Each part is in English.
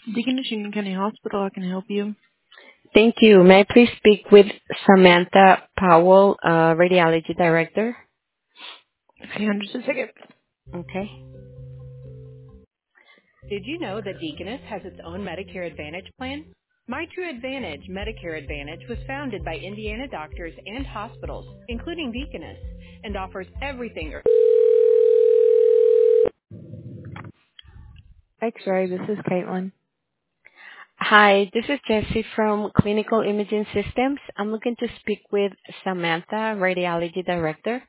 Deaconess Union County Hospital, I can help you. Thank you. May I please speak with Samantha Powell, Radiology Director? Okay, just a second. Okay. Did you know that Deaconess has its own Medicare Advantage plan? My True Advantage Medicare Advantage was founded by Indiana doctors and hospitals, including Deaconess, and offers everything. X-ray, this is Caitlin. Hi, this is Jessie from Clinical Imaging Systems. I'm looking to speak with Samantha, Radiology Director.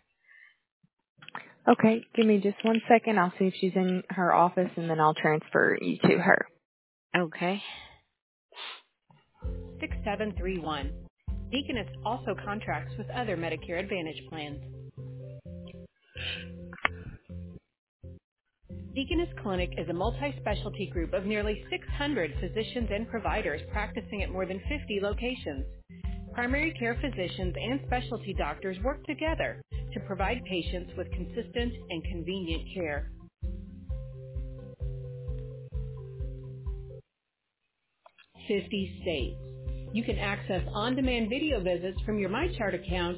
Okay, give me just one second. I'll see if she's in her office and then I'll transfer you to her. Okay. 6731. Deaconess also contracts with other Medicare Advantage plans. Deaconess Clinic is a multi-specialty group of nearly 600 physicians and providers practicing at more than 50 locations. Primary care physicians and specialty doctors work together to provide patients with consistent and convenient care. 50 states. You can access on-demand video visits from your MyChart account.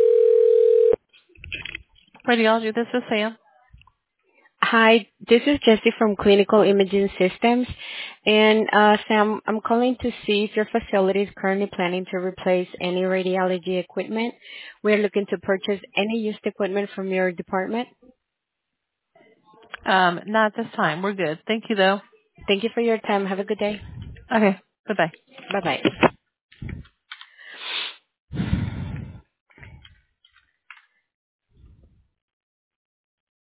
Radiology, this is Sam. Hi, this is Jessie from Clinical Imaging Systems. And Sam, I'm calling to see if your facility is currently planning to replace any radiology equipment. We're looking to purchase any used equipment from your department. Not at this time. We're good. Thank you, though. Thank you for your time. Have a good day. Okay, bye-bye. Bye-bye.